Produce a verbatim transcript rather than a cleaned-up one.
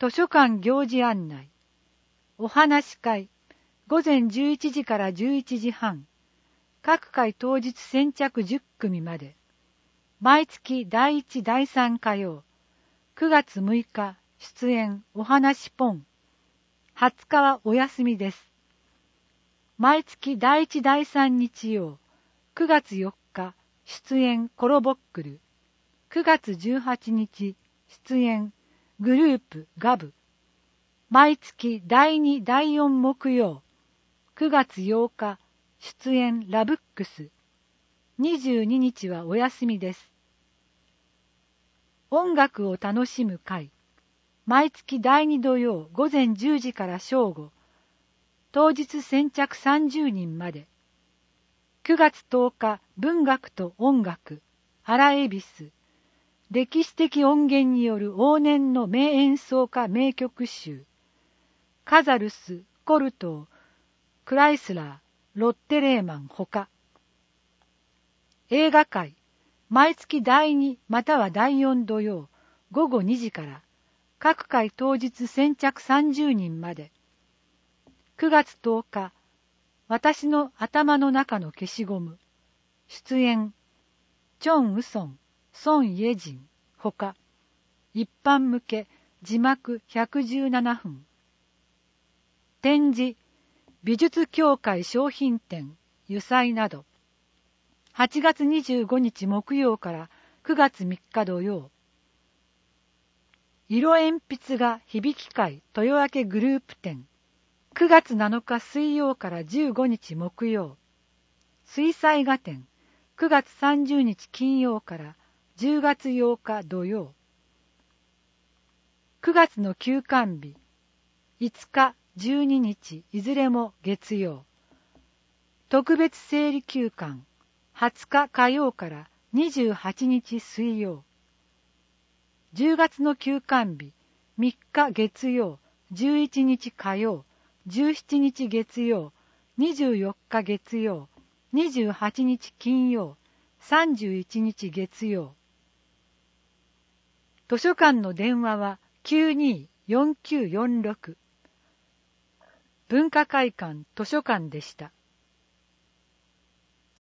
図書館行事案内。お話し会。午前じゅういちじからじゅういちじはん。各回当日先着じゅっくみまで。毎月だいいち、だいさん火曜。くがつむいか出演お話ポン。はつかはお休みです。毎月だいいち、だいさん日曜。くがつよっか出演コロボックル。くがつじゅうはちにち出演グループガブ。毎月だいに、だいよん木曜。くがつようか出演ラブックス。にじゅうににちはお休みです。音楽を楽しむ会。毎月だいに土曜午前じゅうじから正午。当日先着さんじゅうにんまで。くがつとおか文学と音楽。原恵比寿。歴史的音源による往年の名演奏家名曲集。カザルス、コルトー、クライスラー、ロッテレーマンほか。映画会。毎月だいにまたはだいよん土曜午後にじから。各回当日先着さんじゅうにんまで。くがつとおか、私の頭の中の消しゴム。出演、チョン・ウソン、ソン・イェジン、ほか。一般向け、字幕ひゃくじゅうななふん。展示、美術協会商品展、油彩など。はちがつにじゅうごにち木曜からくがつみっか土曜。色鉛筆画響き会豊明グループ展。くがつなのか水曜からじゅうごにち木曜。水彩画展。くがつさんじゅうにち金曜からじゅうがつようか土曜。くがつの休館日。いつか、じゅうににちいずれも月曜。特別整理休館。はつか火曜からにじゅうはちにち水曜。じゅうがつの休館日。みっか月曜、じゅういちにち火曜、じゅうしちにち月曜、にじゅうよっか月曜、にじゅうはちにち金曜、さんじゅういちにち月曜。図書館の電話はきゅうにーよんきゅうよんろく。文化会館図書館でした。